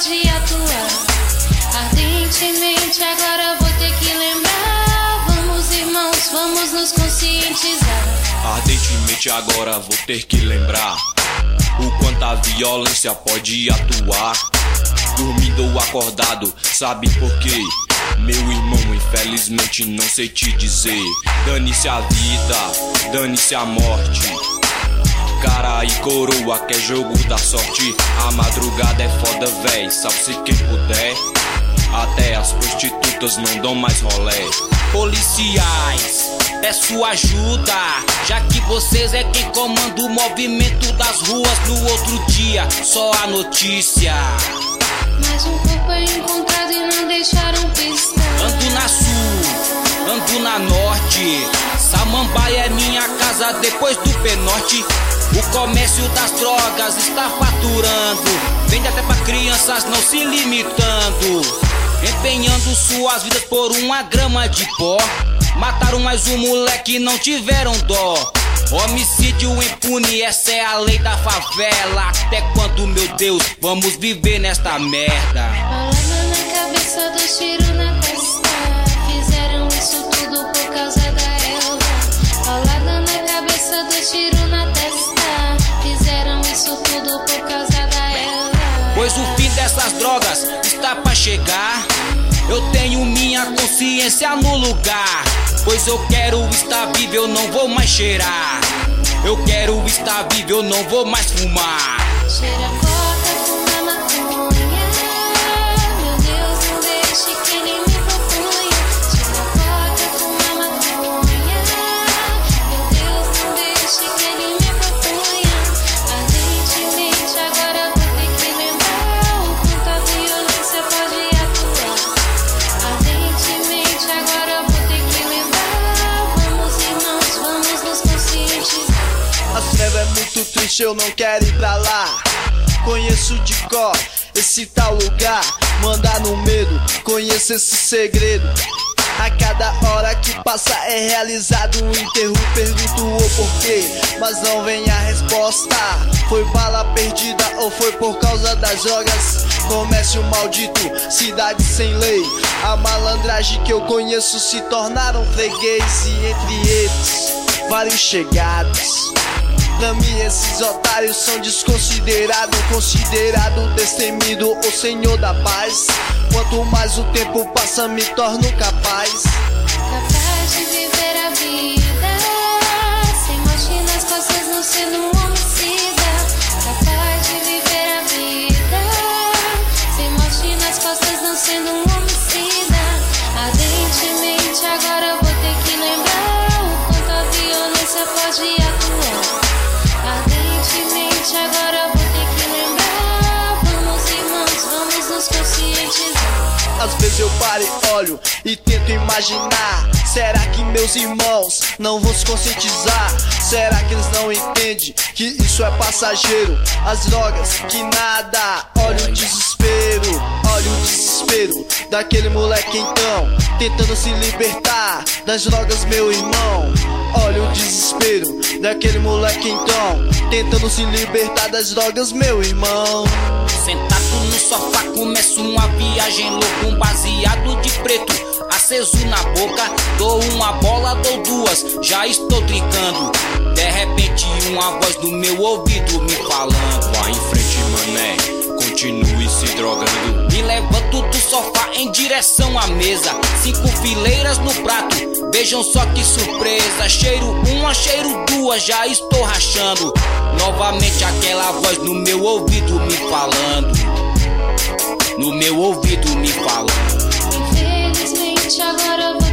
pode atuar. Ardentemente agora vou ter que lembrar. Vamos, irmãos, vamos nos conscientizar. Ardentemente agora vou ter que lembrar o quanto a violência pode atuar. Dormindo ou acordado, sabe por quê? Meu irmão, infelizmente não sei te dizer. Dane-se a vida, dane-se a morte. Cara e coroa que é jogo da sorte. A madrugada é foda, véi, salve-se quem puder. Até as prostitutas não dão mais rolé. Policiais, peço ajuda, já que vocês é quem comanda o movimento das ruas. No outro dia, só a notícia. Mas um corpo é encontrado e não deixaram pista. Ando na sul, ando na norte. Samambaia é minha casa depois do Penorte. O comércio das drogas está faturando. Vende até pra crianças não se limitando. Empenhando suas vidas por uma grama de pó. Mataram mais um moleque e não tiveram dó. Homicídio impune, essa é a lei da favela. Até quando, meu Deus, vamos viver nesta merda? Paulada na cabeça, 2 tiros na testa. Fizeram isso tudo por causa da Elva. Paulada na cabeça, 2 tiros na testa. Fizeram isso tudo por causa da Elva. Pois o fim dessas drogas está pra chegar. Eu tenho minha consciência no lugar. Pois eu quero estar vivo, eu não vou mais cheirar. Eu quero estar vivo, eu não vou mais fumar. Cheira coca, fuma maconha. Meu Deus, não deixe que ele me propunha. Cheira coca, fuma maconha. Meu Deus, não deixe que ele me propunha. Ardentemente agora vou ter que lembrar o quanto a violência pode atuar. Ardentemente agora vou ter que lembrar. Vamos, irmãos, vamos nos conscientizar. A treva é muito triste, eu não quero ir pra lá. Conheço de cor esse tal lugar. Mandar no medo, conheço esse segredo. A cada hora que passa é realizado um enterro. Pergunto o porquê, mas não vem a resposta. Foi bala perdida ou foi por causa das drogas? Comércio maldito, cidade sem lei. A malandragem que eu conheço se tornaram freguês. E entre eles, vários chegados. Pra mim esses otários são desconsiderados. Considerado destemido ou senhor da paz. Quanto mais o tempo passa me torno capaz. Capaz de viver a vida sem morte nas costas, não sendo um homicida. Capaz de viver a vida sem morte nas costas, não sendo um homicida. Ardentemente agora vou ter que lembrar o quanto a violência pode atuar. Ardentemente agora vou ter que lembrar. Vamos, irmãos, vamos nos conscientizar. Às vezes eu paro e olho e tento imaginar. Será que meus irmãos não vão se conscientizar? Será que eles não entendem que isso é passageiro? As drogas, que nada. Olha o desespero, olha o desespero daquele moleque então, tentando se libertar das drogas, meu irmão. Olha o desespero daquele moleque então, tentando se libertar das drogas, meu irmão. Sentado no sofá começo uma viagem louca. Um baseado de preto aceso na boca. Dou uma bola, dou 2, já estou trincando. De repente uma voz no meu ouvido me falando: vá em frente, mané, continue se drogando. Me levanto do sofá em direção à mesa. 5 fileiras no prato, vejam só que surpresa. Cheiro 1, cheiro 2, já estou rachando. Novamente aquela voz no meu ouvido me falando. No meu ouvido me falando. Infelizmente agora